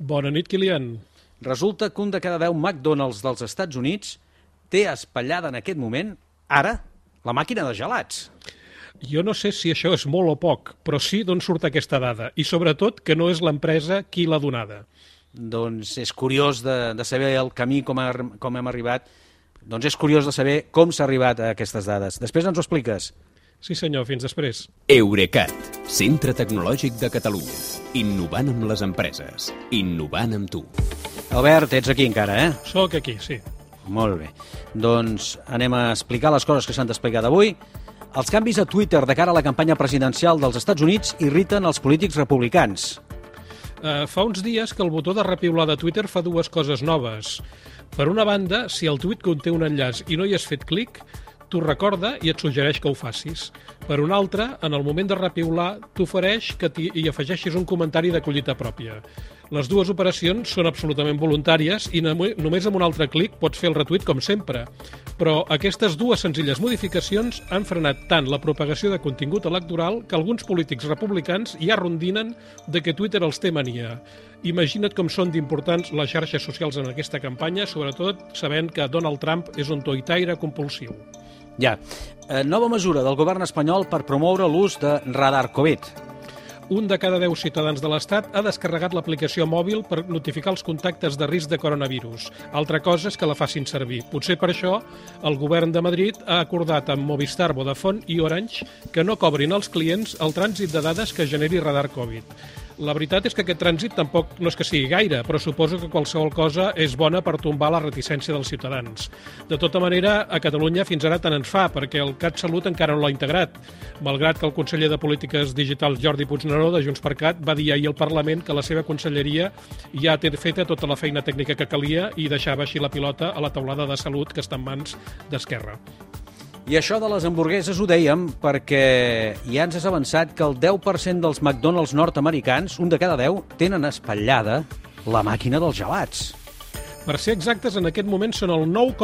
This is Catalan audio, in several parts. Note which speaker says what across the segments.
Speaker 1: Bona nit, Kilian.
Speaker 2: Resulta que un de cada 10 McDonald's dels Estats Units té espatllada en aquest moment, ara, la màquina de gelats.
Speaker 1: Jo no sé si això és molt o poc, però sí d'on surt aquesta dada, i sobretot que no és l'empresa qui l'ha donada.
Speaker 2: Doncs és curiós de saber el camí, com hem arribat. Doncs és curiós de saber com s'ha arribat a aquestes dades. Després ens ho expliques.
Speaker 1: Sí senyor, fins després.
Speaker 3: Eurecat, centre tecnològic de Catalunya. Innovant amb les empreses. Innovant amb tu.
Speaker 2: Albert, ets aquí encara, eh?
Speaker 1: Soc aquí, sí.
Speaker 2: Molt bé. Doncs anem a explicar les coses que s'han d'explicar d'avui. Els canvis a Twitter de cara a la campanya presidencial dels Estats Units irriten els polítics republicans.
Speaker 1: Fa uns dies que el botó de repiular de Twitter fa dues coses noves. Per una banda, si el tuit conté un enllaç i no hi has fet clic, t'ho recorda i et suggereix que ho facis. Per una altra, en el moment de repiular, t'ofereix que hi afegeixis un comentari de collita pròpia. Les dues operacions són absolutament voluntàries i només amb un altre clic pots fer el retuit com sempre. Però aquestes dues senzilles modificacions han frenat tant la propagació de contingut electoral que alguns polítics republicans ja rondinen de que Twitter els té mania. Imagina't com són d'importants les xarxes socials en aquesta campanya, sobretot sabent que Donald Trump és un tuitaire compulsiu.
Speaker 2: Ja. Nova mesura del govern espanyol per promoure l'ús de Radar Covid.
Speaker 1: Un de cada 10 ciutadans de l'Estat ha descarregat l'aplicació mòbil per notificar els contactes de risc de coronavirus. Altra cosa és que la facin servir. Potser per això el govern de Madrid ha acordat amb Movistar, Vodafone i Orange que no cobrin als clients el trànsit de dades que generi Radar Covid. La veritat és que aquest trànsit tampoc no és que sigui gaire, però suposo que qualsevol cosa és bona per tombar la reticència dels ciutadans. De tota manera, a Catalunya fins ara tant ens fa, perquè el CatSalut encara no l'ha integrat, malgrat que el conseller de Polítiques Digitals Jordi Puigneró de Junts per Cat va dir ahir al Parlament que la seva conselleria ja té feta tota la feina tècnica que calia i deixava així la pilota a la taulada de Salut que està en mans d'Esquerra.
Speaker 2: I això de les hamburgueses ho dèiem perquè ja ens has avançat que el 10% dels McDonald's nord-americans, un de cada 10, tenen espatllada la màquina dels gelats.
Speaker 1: Per ser exactes, en aquest moment són el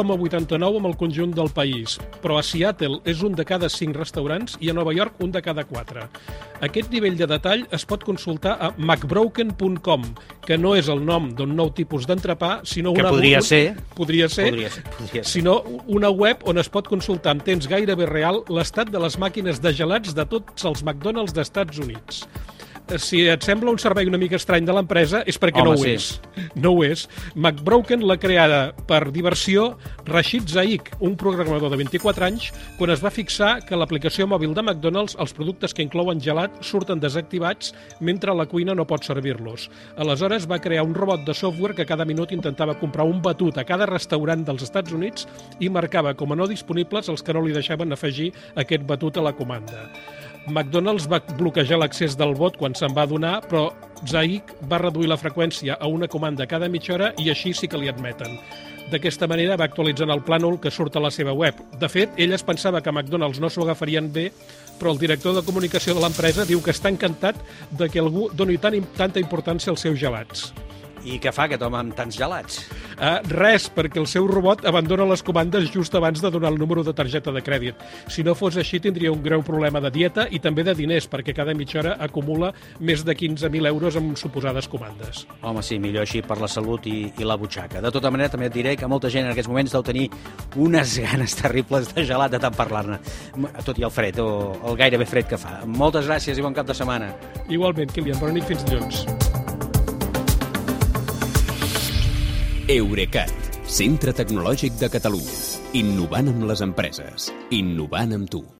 Speaker 1: 9,89 amb el conjunt del país, però a Seattle és un de cada 5 restaurants i a Nova York un de cada 4. Aquest nivell de detall es pot consultar a macbroken.com, que no és el nom d'un nou tipus d'entrepà, sinó
Speaker 2: que
Speaker 1: podria ser, sinó una web on es pot consultar en temps gairebé real l'estat de les màquines de gelats de tots els McDonald's d'Estats Units. Si et sembla un servei una mica estrany de l'empresa és perquè no ho és. No ho és. McBroken l'ha creada per diversió Rashid Zaik, un programador de 24 anys, quan es va fixar que l'aplicació mòbil de McDonald's els productes que inclouen gelat surten desactivats mentre la cuina no pot servir-los. Aleshores va crear un robot de software que cada minut intentava comprar un batut a cada restaurant dels Estats Units i marcava com a no disponibles els que no li deixaven afegir aquest batut a la comanda. McDonald's va bloquejar l'accés del bot quan se'n va adonar, però Zaik va reduir la freqüència a una comanda cada mitja hora i així sí que li admeten. D'aquesta manera va actualitzant el plànol que surt a la seva web. De fet, ell es pensava que McDonald's no s'ho agafarien bé, però el director de comunicació de l'empresa diu que està encantat de que algú doni tanta importància als seus gelats.
Speaker 2: I què fa aquest home amb tants gelats?
Speaker 1: Res, perquè el seu robot abandona les comandes just abans de donar el número de targeta de crèdit. Si no fos així, tindria un greu problema de dieta i també de diners, perquè cada mitja hora acumula més de 15.000 euros en suposades comandes.
Speaker 2: Home, sí, millor així per la salut i la butxaca. De tota manera, també et diré que molta gent en aquests moments deu tenir unes ganes terribles de gelat de tant parlar-ne, tot i el fred, o el gairebé fred que fa. Moltes gràcies i bon cap de setmana.
Speaker 1: Igualment, Kilian, bona nit, fins dilluns.
Speaker 3: Eurecat, centre tecnològic de Catalunya. Innovant amb les empreses. Innovant amb tu.